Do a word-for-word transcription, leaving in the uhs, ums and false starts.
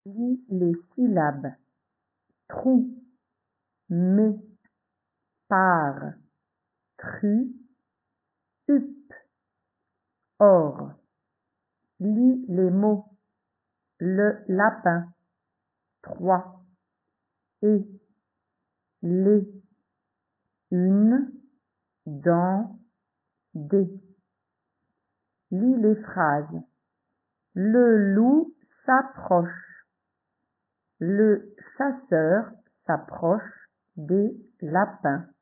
Lis les syllabes trou, mé, par, tru, up, or. Lis les mots le lapin, trois, et, les, une, dans, des. Lis les phrases. Le loup s'approche. Le chasseur s'approche des lapins.